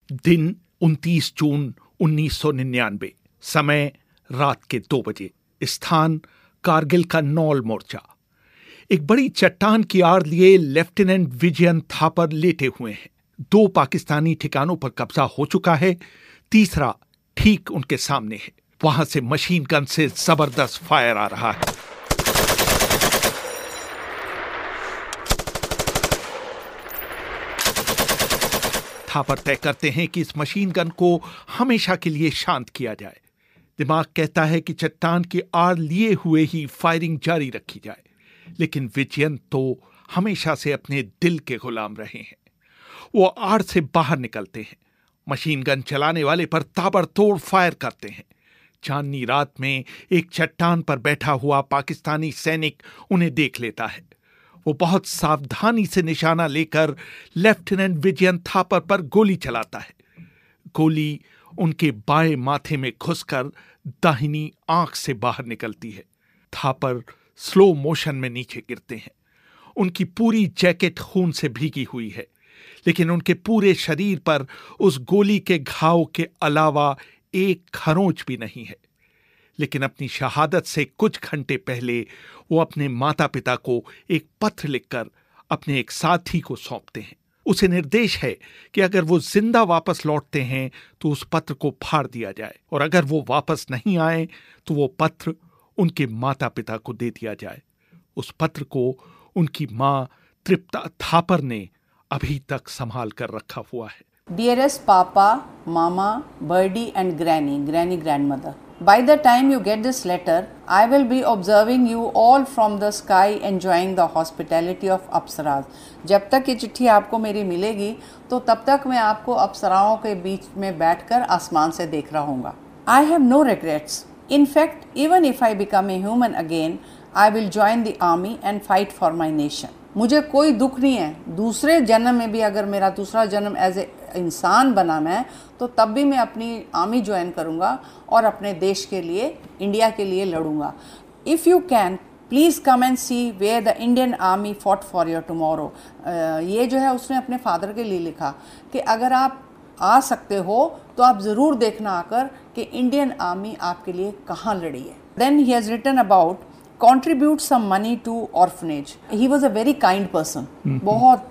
दिन 29 जून 1999। समय रात के 2 बजे। स्थान कारगिल का नौल मोर्चा। एक बड़ी चट्टान की आड़ लिए लेफ्टिनेंट विजयन थापर लेटे हुए हैं। 2 पाकिस्तानी ठिकानों पर कब्जा हो चुका है, तीसरा ठीक उनके सामने है। वहां से मशीन गन से जबरदस्त फायर आ रहा है। थापर तय करते हैं कि इस मशीन गन को हमेशा के लिए शांत किया जाए। दिमाग कहता है कि चट्टान की आड़ लिए हुए ही फायरिंग जारी रखी जाए, लेकिन विजयन तो हमेशा से अपने दिल के गुलाम रहे हैं। वो आड़ से बाहर निकलते हैं, मशीन गन चलाने वाले पर ताबड़तोड़ फायर करते हैं। चांदनी रात में एक चट्टान पर बैठा हुआ पाकिस्तानी सैनिक उन्हें देख लेता है। वो बहुत सावधानी से निशाना लेकर लेफ्टिनेंट विजयन थापर पर गोली चलाता है। गोली उनके बाएं माथे में घुसकर दाहिनी आंख से बाहर निकलती है। थापर स्लो मोशन में नीचे गिरते हैं। उनकी पूरी जैकेट खून से भीगी हुई है, लेकिन उनके पूरे शरीर पर उस गोली के घाव के अलावा एक खरोंच भी नहीं है। लेकिन अपनी शहादत से कुछ घंटे पहले वो अपने माता पिता को एक पत्र लिखकर अपने एक साथी को सौंपते हैं। उसे निर्देश है कि अगर वो जिंदा वापस लौटते हैं तो उस पत्र को फाड़ दिया जाए, और अगर वो वापस नहीं आए तो वो पत्र उनके माता पिता को दे दिया जाए। उस पत्र को उनकी मां तृप्ता थापर ने अभी तक संभाल कर रखा हुआ है। Dearest Papa, Mama, Birdie and Granny grandmother. By the time you get this letter, I will be observing you all from the sky enjoying the hospitality of apsaras. जब तक ये चिट्ठी आपको मेरी मिलेगी तो तब तक मैं आपको अप्सराओं के बीच में बैठकर आसमान से देख रहा हूँगा। I have no regrets. In fact, even if I become a human again, I will join the army and fight for my nation. मुझे कोई दुख नहीं है। दूसरे जन्म में भी अगर मेरा दूसरा जन्म एज ए इंसान बना मैं, तो तब भी मैं अपनी आर्मी ज्वाइन करूँगा और अपने देश के लिए, इंडिया के लिए लड़ूंगा। If you can please come and see where the Indian army fought for your tomorrow. ये जो है उसने अपने फादर के लिए लिखा कि अगर आप आ सकते हो तो आप ज़रूर देखना आकर कि इंडियन आर्मी आपके लिए कहाँ लड़ी है। Then he has written about contribute some money to orphanage. He was a very kind person. बहुत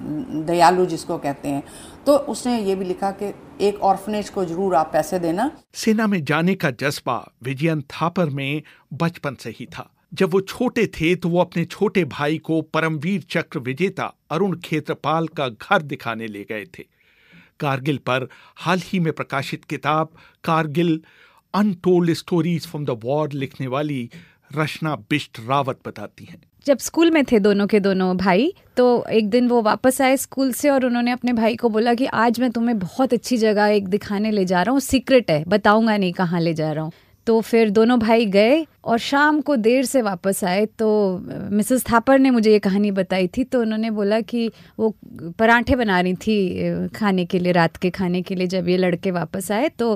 दयालु जिसको कहते हैं। तो उसने ये भी लिखा कि एक ऑर्फनेज को जरूर आप पैसे देना। सेना में जाने का जज्बा विजयन थापर में बचपन से ही था। जब वो छोटे थे तो वो अपने छोटे भाई को परमवीर चक्र विजेता अरुण खेत्रपाल का घर दिखाने ले गए थे। कारगिल पर हाल ही में प्रकाशित किताब Kargil untold stories from the war लिखने वाली रचना बिष्ट रावत बताती हैं। जब स्कूल में थे दोनों के दोनों भाई, तो एक दिन वो वापस आए स्कूल से और उन्होंने अपने भाई को बोला कि आज मैं तुम्हें बहुत अच्छी जगह एक दिखाने ले जा रहा हूँ, सीक्रेट है, बताऊंगा नहीं कहाँ ले जा रहा हूँ। तो फिर दोनों भाई गए और शाम को देर से वापस आए। तो मिसेस थापर ने मुझे ये कहानी बताई थी। तो उन्होंने बोला कि वो पराठे बना रही थी खाने के लिए, रात के खाने के लिए। जब ये लड़के वापस आए तो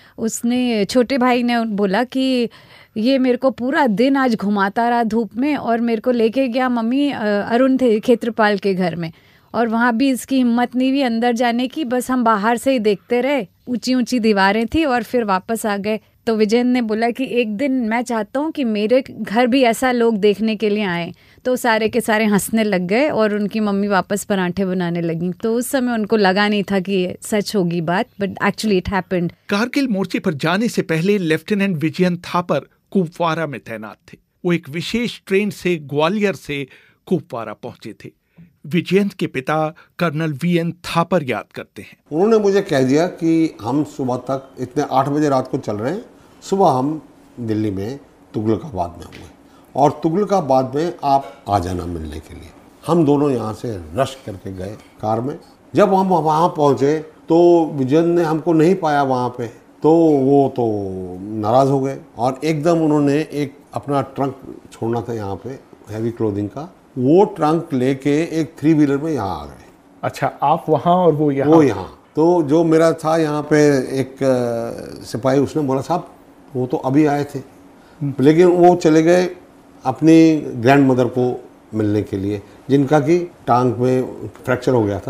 उसने, छोटे भाई ने बोला कि ये मेरे को पूरा दिन आज घुमाता रहा धूप में और मेरे को लेके गया मम्मी अरुण थे खेत्रपाल के घर में, और वहाँ भी इसकी हिम्मत नहीं हुई अंदर जाने की, बस हम बाहर से ही देखते रहे। ऊंची ऊंची दीवारें थी और फिर वापस आ गए। तो विजयन ने बोला कि एक दिन मैं चाहता हूँ कि मेरे घर भी ऐसा लोग देखने के लिए आए। तो सारे के सारे हंसने लग गए और उनकी मम्मी वापस पराठे बनाने लगी। तो उस समय उनको लगा नहीं था कि सच होगी बात, but actually it happened. Kargil मोर्चे पर जाने से पहले लेफ्टिनेंट विजयन थापर कुपवारा में तैनात थे। वो एक विशेष ट्रेन से ग्वालियर से कुपवारा पहुंचे थे। विजयंत के पिता कर्नल वीएन थापर याद करते हैं। उन्होंने मुझे कह दिया कि हम सुबह तक, इतने 8 बजे रात को चल रहे हैं, सुबह हम दिल्ली में तुगलकाबाद में हुए और तुगलकाबाद में आप आ जाना मिलने के लिए। हम दोनों यहाँ से रश करके गए कार में। जब हम वहाँ पहुँचे तो विजयंत ने हमको नहीं पाया वहाँ पे, तो वो तो नाराज़ हो गए और एकदम उन्होंने एक अपना ट्रंक छोड़ना था यहाँ पे हैवी क्लोथिंग का, वो ट्रंक लेके एक 3 व्हीलर में यहाँ आ गए। अच्छा, आप वहाँ और वो यहाँ? तो जो मेरा था यहाँ पे एक सिपाही, उसने बोला साहब वो तो अभी आए थे, लेकिन वो चले गए अपनी ग्रैंड मदर को मिलने के लिए, जिनका कि टांग में फ्रैक्चर हो गया था।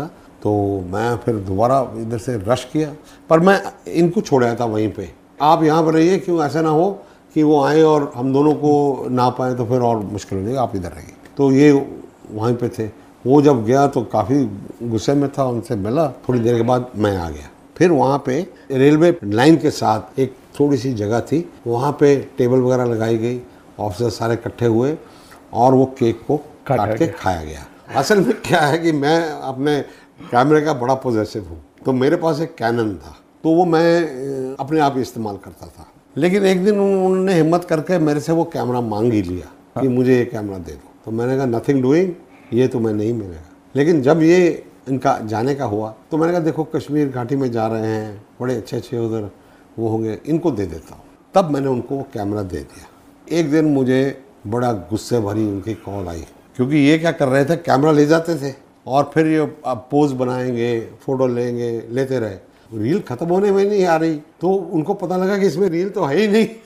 तो मैं फिर दोबारा इधर से रश किया, पर मैं इनको छोड़ा था वहीं पे। आप यहाँ पर रहिए, क्यों ऐसा ना हो कि वो आए और हम दोनों को ना पाए तो फिर और मुश्किल हो जाएगी, आप इधर रहिए। तो ये वहीं पे थे। वो जब गया तो काफ़ी गुस्से में था, उनसे मिला, थोड़ी देर के बाद मैं आ गया। फिर वहाँ पे रेलवे लाइन के साथ एक थोड़ी सी जगह थी, वहाँ पे टेबल वगैरह लगाई गई, ऑफिसर सारे इकट्ठे हुए और वो केक को काट के खाया गया। असल में क्या है कि मैं अपने कैमरे का बड़ा पॉजिटिव हूँ, तो मेरे पास एक कैनन था, तो वो मैं अपने आप ही इस्तेमाल करता था। लेकिन एक दिन उन्होंने हिम्मत करके मेरे से वो कैमरा मांग ही लिया कि मुझे ये कैमरा दे दो। तो मैंने कहा नथिंग डूइंग, ये तुम्हें नहीं मिलेगा। लेकिन जब ये इनका जाने का हुआ तो मैंने कहा देखो कश्मीर घाटी में जा रहे हैं, बड़े अच्छे अच्छे उधर वो होंगे, इनको दे देता हूँ। तब मैंने उनको वो कैमरा दे दिया। एक दिन मुझे बड़ा गुस्से भरी उनकी कॉल आई, क्योंकि ये क्या कर रहे थे, कैमरा ले जाते थे और फिर ये पोज बनाएंगे, फ़ोटो लेंगे, लेते रहे। रील ख़त्म होने में नहीं आ रही, तो उनको पता लगा कि इसमें रील तो है ही नहीं।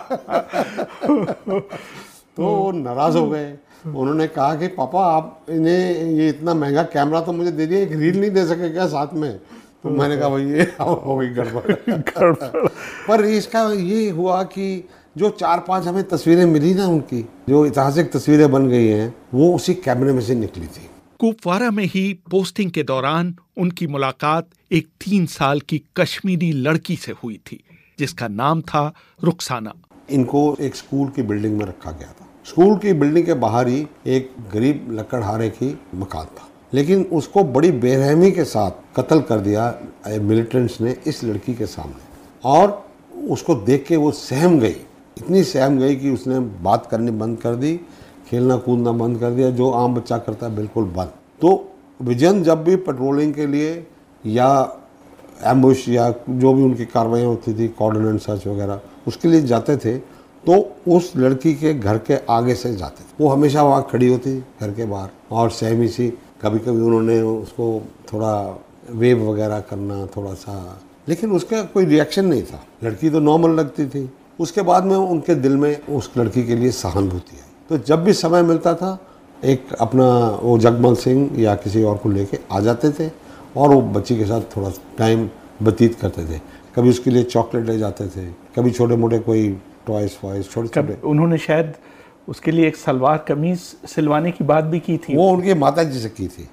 तो वो नाराज़ हो गए। उन्होंने कहा कि पापा आप इन्हें ये इतना महंगा कैमरा तो मुझे दे दिया, एक रील नहीं दे सके क्या साथ में? तो मैंने कहा भाई ये हो गई गड़बड़। पर इसका ये हुआ कि जो 4-5 हमें तस्वीरें मिली ना उनकी, जो ऐतिहासिक तस्वीरें बन गई हैं, वो उसी कैमरे में से निकली थी। कुपवारा में ही पोस्टिंग के दौरान उनकी मुलाकात एक 3 साल की कश्मीरी लड़की से हुई थी, जिसका नाम था रुखसाना। इनको एक स्कूल की बिल्डिंग में रखा गया था। स्कूल की बिल्डिंग के बाहर ही एक गरीब लकड़हारे की मकान था, लेकिन उसको बड़ी बेरहमी के साथ कत्ल कर दिया मिलिटेंट्स ने इस लड़की के सामने। और उसको देख के वो सहम गई, इतनी सहम गई कि उसने बात करनी बंद कर दी, खेलना कूदना बंद कर दिया, जो आम बच्चा करता है बिल्कुल बंद। तो विजयन जब भी पेट्रोलिंग के लिए या एम्बुश या जो भी उनकी कार्रवाई होती थी, कॉर्डन एंड सर्च वगैरह, उसके लिए जाते थे तो उस लड़की के घर के आगे से जाते थे। वो हमेशा वहाँ खड़ी होती घर के बाहर और सहमी सी, कभी कभी उन्होंने उसको थोड़ा वेव वगैरह करना थोड़ा सा, लेकिन उसका कोई रिएक्शन नहीं था। लड़की तो नॉर्मल लगती थी। उसके बाद में उनके दिल में उस लड़की के लिए सहानुभूति आई। तो जब भी समय मिलता था एक अपना वो जगमल सिंह या किसी और को लेके आ जाते थे और वो बच्ची के साथ थोड़ा टाइम व्यतीत करते थे। कभी उसके लिए चॉकलेट ले जाते थे, कभी छोटे मोटे कोई टॉयस वॉयस छोटे छोटे। उन्होंने शायद उसके लिए एक सलवार कमीज सिलवाने की बात भी की थी। वो उनकी माता जी से की थी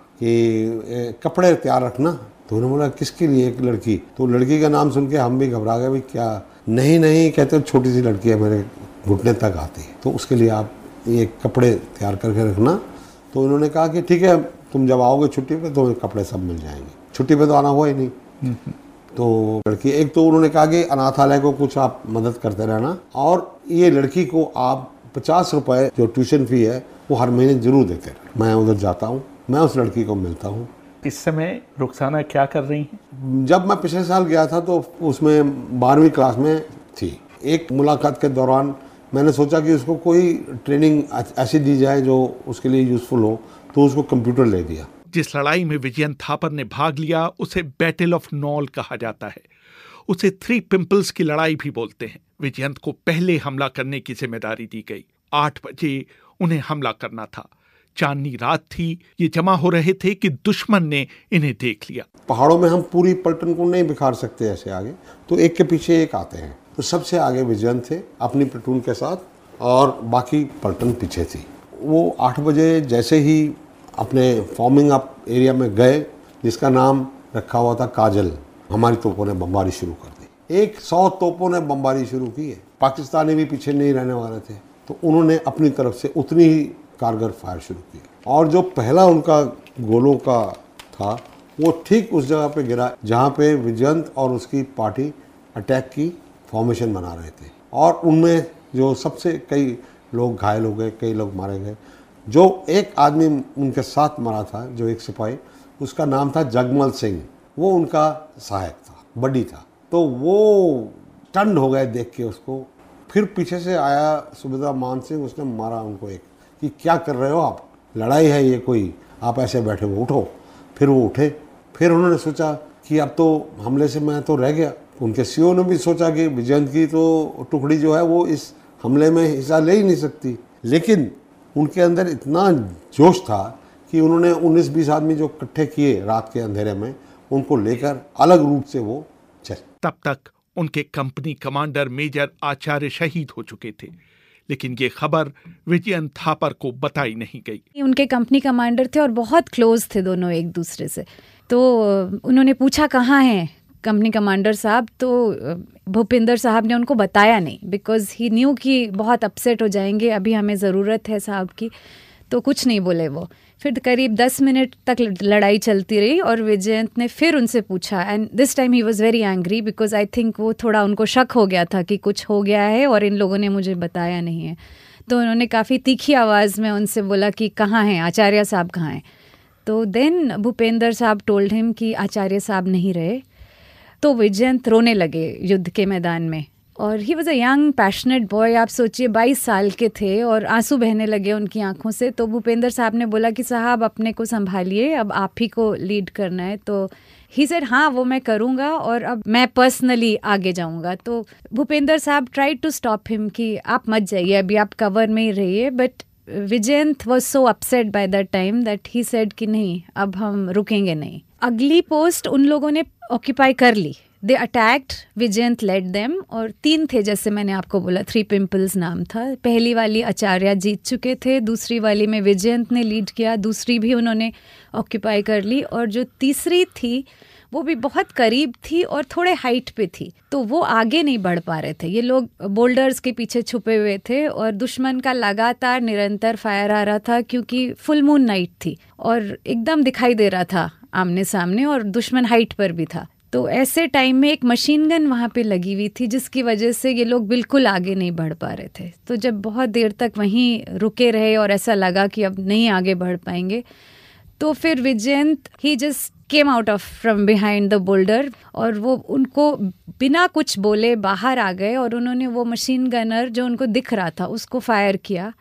कि कपड़े तैयार रखना। तो उन्होंने बोला किसके लिए? एक लड़की। तो लड़की का नाम सुन के हम भी घबरा गए, भाई क्या? नहीं कहते छोटी सी लड़की है, मेरे घुटने तक आती है, तो उसके लिए आप ये कपड़े तैयार करके रखना। तो उन्होंने कहा कि ठीक है, तुम जब आओगे छुट्टी पे तो कपड़े सब मिल जाएंगे। छुट्टी पे तो आना हुआ ही नहीं। तो लड़की, एक तो उन्होंने कहा कि अनाथालय को कुछ आप मदद करते रहना, और ये लड़की को आप 50 रुपये जो ट्यूशन फी है वो हर महीने जरूर देते रहना। मैं उधर जाता हूँ, मैं उस लड़की को मिलता हूँ। इस समय रुखसाना क्या कर रही हैं? जब मैं पिछले साल गया था तो उसमें 12वीं क्लास में थी। एक मुलाकात के दौरान मैंने सोचा कि उसको कोई ट्रेनिंग ऐसी दी जाए जो उसके लिए यूज़फुल हो, तो उसको कंप्यूटर ले दिया। जिस लड़ाई में विजयन थापर ने भाग लिया उसे बैटल ऑफ नॉल कहा जाता है। उसे 3 पिंपल्स की लड़ाई भी बोलते हैं। विजयंत को पहले हमला करने की जिम्मेदारी दी गई। 8 बजे उन्हें हमला करना था। चांदनी रात थी, ये जमा हो रहे थे कि दुश्मन ने इन्हें देख लिया। पहाड़ों में हम पूरी पलटन को नहीं बिखार सकते ऐसे आगे, तो एक के पीछे एक आते हैं। तो सबसे आगे विजयंत थे अपनी प्लेटून के साथ, और बाकी पलटन पीछे थी। वो 8 बजे जैसे ही अपने फॉर्मिंग अप एरिया में गए, जिसका नाम रखा हुआ था काजल, हमारी तोपों ने बमबारी शुरू कर दी। 100 तोपों ने बमबारी शुरू की है। पाकिस्तानी भी पीछे नहीं रहने वाले थे, तो उन्होंने अपनी तरफ से उतनी ही कारगर फायर शुरू की। और जो पहला उनका गोलों का था वो ठीक उस जगह पे गिरा जहाँ पे विजयंत और उसकी पार्टी अटैक की फॉर्मेशन बना रहे थे। और उनमें जो सबसे कई लोग घायल हो गए, कई लोग मारे गए। जो एक आदमी उनके साथ मरा था, जो एक सिपाही, उसका नाम था जगमल सिंह। वो उनका सहायक था, बड्डी था। तो वो टंड हो गए देख के उसको। फिर पीछे से आया सुबेदार मान सिंह, उसने मारा उनको एक कि क्या कर रहे हो आप, लड़ाई है ये कोई, आप ऐसे बैठे हो, उठो। फिर वो उठे। फिर उन्होंने सोचा कि अब तो हमले से मैं तो रह गया। उनके सीओ ने भी सोचा कि विजयंत की तो टुकड़ी जो है वो इस हमले में हिस्सा ले ही नहीं सकती। लेकिन उनके अंदर इतना जोश था कि उन्होंने 19-20 आदमी जो इकट्ठे किए रात के अंधेरे में, उनको लेकर अलग रूट से वो चले। तब तक उनके कंपनी कमांडर मेजर आचार्य शहीद हो चुके थे, लेकिन ये खबर विजयन थापर को बताई नहीं गई। उनके कंपनी कमांडर थे और बहुत क्लोज थे दोनों एक दूसरे से। तो उन्होंने पूछा कहाँ हैं कंपनी कमांडर साहब, तो भूपिंदर साहब ने उनको बताया नहीं, बिकॉज ही न्यू कि बहुत अपसेट हो जाएंगे, अभी हमें ज़रूरत है साहब की, तो कुछ नहीं बोले वो। फिर करीब 10 मिनट तक लड़ाई चलती रही और विजयंत ने फिर उनसे पूछा, and this time he was very angry because I think वो थोड़ा उनको शक हो गया था कि कुछ हो गया है और इन लोगों ने मुझे बताया नहीं है। तो उन्होंने काफ़ी तीखी आवाज़ में उनसे बोला कि कहाँ हैं आचार्य साहब, कहाँ हैं। तो देन भूपेंद्र साहब टोल्ड हिम कि आचार्य साहब नहीं रहे। तो विजयंत रोने लगे युद्ध के मैदान में, और he was a young passionate boy. आप सोचिए 22 साल के थे और आंसू बहने लगे उनकी आंखों से। तो भूपेंद्र साहब ने बोला कि साहब अपने को संभालिए, अब आप ही को लीड करना है। तो ही सेड हाँ वो मैं करूँगा और अब मैं पर्सनली आगे जाऊँगा। तो भूपेंद्र साहब ट्राइड टू स्टॉप हिम कि आप मत जाइए, अभी आप कवर में ही रहिए। But Vijayant was so upset by that time that he said कि नहीं, अब हम रुकेंगे नहीं। अगली पोस्ट उन लोगों ने ऑक्यूपाई कर ली। They attacked, Vijayant led them, और 3 थे जैसे मैंने आपको बोला, 3 पिंपल्स नाम था। पहली वाली आचार्य जीत चुके थे, दूसरी वाली में विजयंत ने लीड किया, दूसरी भी उन्होंने ऑक्यूपाई कर ली, और जो तीसरी थी वो भी बहुत करीब थी और थोड़े हाइट पे थी, तो वो आगे नहीं बढ़ पा रहे थे। ये लोग बोल्डर्स के पीछे छुपे हुए थे और दुश्मन का लगातार निरंतर फायर आ रहा था, क्योंकि फुल मून नाइट थी और एकदम दिखाई दे रहा था आमने सामने, और दुश्मन हाइट पर भी था। तो ऐसे टाइम में एक मशीन गन वहाँ पे लगी हुई थी, जिसकी वजह से ये लोग बिल्कुल आगे नहीं बढ़ पा रहे थे। तो जब बहुत देर तक वहीं रुके रहे और ऐसा लगा कि अब नहीं आगे बढ़ पाएंगे, तो फिर Vijayant he just came out of from behind the boulder, और वो उनको बिना कुछ बोले बाहर आ गए और उन्होंने वो मशीन गनर जो उनको दिख रहा था उसको फायर किया,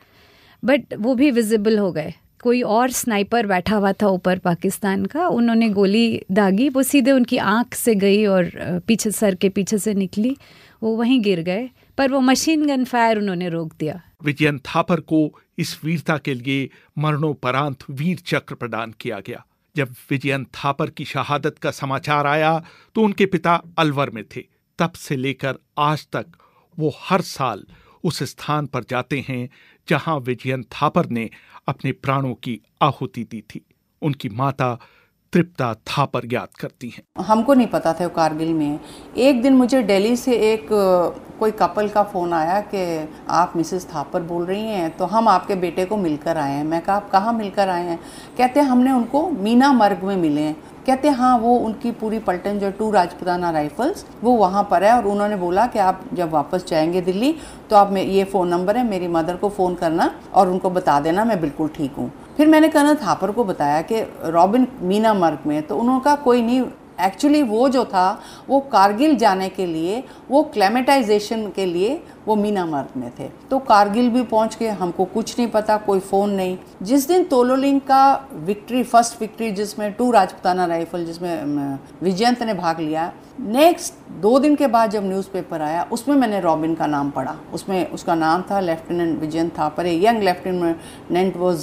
बट वो भी विजिबल हो गए। कोई और स्नाइपर बैठा हुआ था ऊपर पाकिस्तान का, उन्होंने गोली दागी, वो सीधे उनकी आंख से गई और पीछे सर के पीछे से निकली, वो वहीं गिर गए, पर वो मशीन गन फायर उन्होंने रोक दिया। विजयन थापर को इस वीरता के लिए मरणोपरांत वीर चक्र प्रदान किया गया। जब विजयन थापर की शहादत का समाचार आया तो उनके पिता अलवर में थे। तब से लेकर आज तक वो हर साल उस स्थान पर जाते हैं जहां विजयन थापर ने अपने प्राणों की आहुति दी थी। उनकी माता तृप्ता थापर याद करती हैं। हमको नहीं पता था वो कारगिल में है। एक दिन मुझे दिल्ली से एक कोई कपल का फ़ोन आया कि आप मिसेस थापर बोल रही हैं, तो हम आपके बेटे को मिलकर आए हैं। मैं कहा आप कहाँ मिलकर आए हैं? कहते हैं हमने उनको मीना मर्ग में मिले हैं। कहते हाँ वो उनकी पूरी पलटन जो 2 राजपुताना राइफल्स वो वहाँ पर है, और उन्होंने बोला कि आप जब वापस जाएंगे दिल्ली तो आप ये फ़ोन नंबर है, मेरी मदर को फ़ोन करना और उनको बता देना मैं बिल्कुल ठीक हूँ। फिर मैंने कर्नल थापर को बताया कि रॉबिन मीना मर्ग में, तो उन्होंने कहा कोई नहीं, एक्चुअली वो जो था वो कारगिल जाने के लिए, वो क्लेमेटाइजेशन के लिए वो मीना मर्ग में थे। तो कारगिल भी पहुंच के हमको कुछ नहीं पता, कोई फ़ोन नहीं। जिस दिन तोलोलिंग का विक्ट्री, फर्स्ट विक्ट्री जिसमें 2 राजपुताना राइफल जिसमें विजयंत ने भाग लिया, नेक्स्ट 2 दिन के बाद जब न्यूज़पेपर आया उसमें मैंने रॉबिन का नाम पढ़ा। उसमें उसका नाम था lieutenant Vijayan Thapar. Young lieutenant was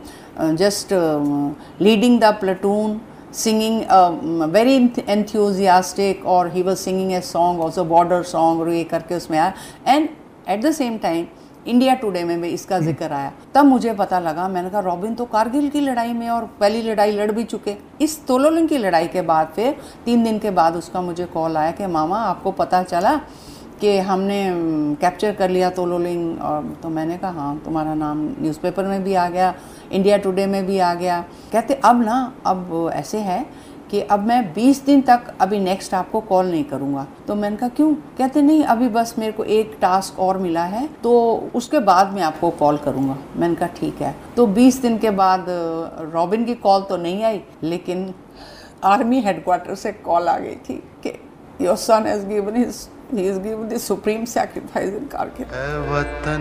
just leading the platoon, singing very enthusiastic, और he was singing a song also, border song, और ये करके उसमें आया। And at the same time India Today में भी इसका जिक्र आया। तब मुझे पता लगा, मैंने कहा रॉबिन तो कारगिल की लड़ाई में और पहली लड़ाई लड़ भी चुके। इस तोलोलिंग की लड़ाई के बाद फिर 3 दिन के बाद उसका मुझे कॉल आया कि मामा आपको पता चला कि हमने कैप्चर कर लिया तोलोलिंग। और तो मैंने कहा हाँ, तुम्हारा नाम न्यूज़पेपर में भी आ गया, इंडिया टुडे में भी आ गया। कहते अब ऐसे है कि अब मैं 20 दिन तक अभी नेक्स्ट आपको कॉल नहीं करूँगा। तो मैंने कहा क्यों? कहते नहीं, अभी बस मेरे को एक टास्क और मिला है, तो उसके बाद मैं आपको कॉल करूँगा। मैंने कहा ठीक है। तो 20 दिन के बाद रॉबिन की कॉल तो नहीं आई, लेकिन आर्मी हेडक्वार्टर से कॉल आ गई थी कि your son has given he is given the supreme sacrifice in Kargil. वतन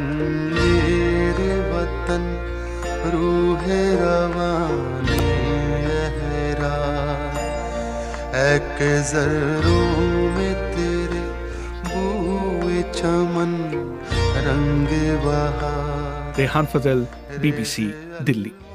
मेरे वतन रूहे रवाने रहरा एक ज़रों में तेरे बूए चमन रंग बहार। रेहान फजल, BBC, दिल्ली।